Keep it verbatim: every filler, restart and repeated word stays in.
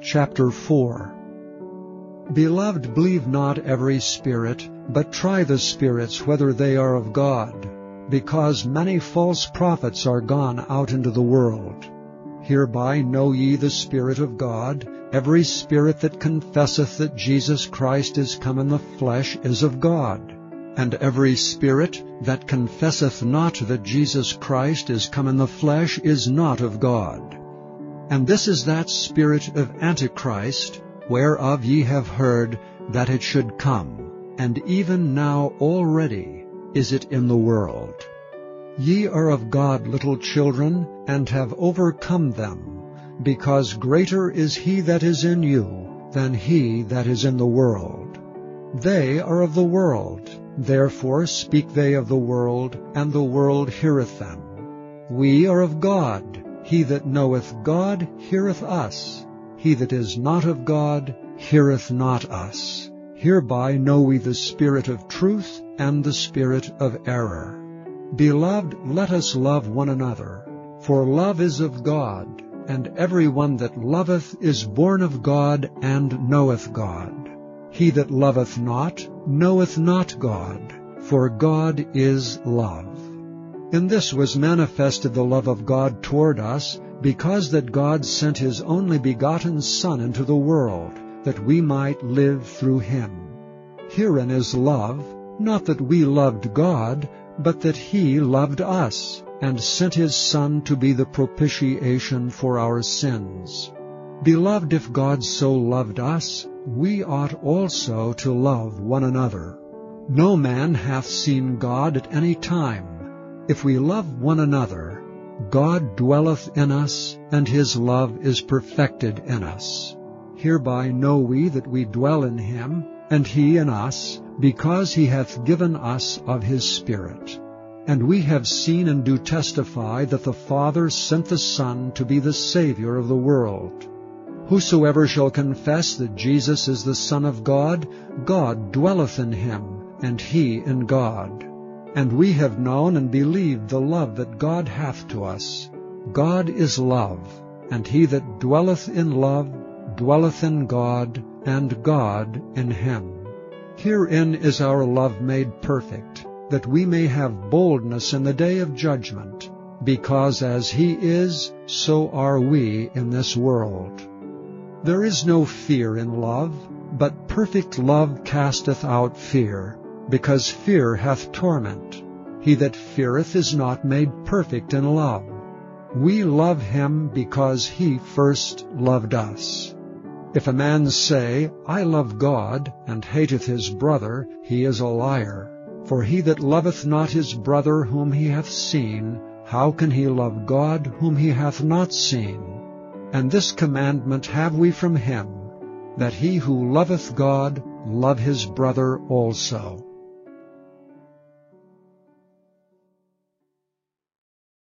Chapter four. Beloved, believe not every spirit, but try the spirits whether they are of God, because many false prophets are gone out into the world. Hereby know ye the Spirit of God. Every spirit that confesseth that Jesus Christ is come in the flesh is of God. And every spirit that confesseth not that Jesus Christ is come in the flesh is not of God. And this is that spirit of Antichrist, whereof ye have heard that it should come, and even now already is it in the world. Ye are of God, little children, and have overcome them, because greater is he that is in you than he that is in the world. They are of the world, therefore speak they of the world, and the world heareth them. We are of God. He that knoweth God heareth us. He that is not of God heareth not us. Hereby know we the spirit of truth and the spirit of error. Beloved, let us love one another, for love is of God, and every one that loveth is born of God and knoweth God. He that loveth not knoweth not God, for God is love. In this was manifested the love of God toward us, because that God sent his only begotten Son into the world, that we might live through him. Herein is love, not that we loved God, but that he loved us, and sent his Son to be the propitiation for our sins. Beloved, if God so loved us, we ought also to love one another. No man hath seen God at any time. If we love one another, God dwelleth in us, and his love is perfected in us. Hereby know we that we dwell in him, and he in us, because he hath given us of his Spirit. And we have seen and do testify that the Father sent the Son to be the Savior of the world. Whosoever shall confess that Jesus is the Son of God, God dwelleth in him, and he in God. And we have known and believed the love that God hath to us. God is love, and he that dwelleth in love dwelleth in God, and God in him. Herein is our love made perfect, that we may have boldness in the day of judgment, because as he is, so are we in this world. There is no fear in love, but perfect love casteth out fear, because fear hath torment. He that feareth is not made perfect in love. We love him because he first loved us. If a man say, I love God, and hateth his brother, he is a liar. For he that loveth not his brother whom he hath seen, how can he love God whom he hath not seen? And this commandment have we from him, that he who loveth God love his brother also.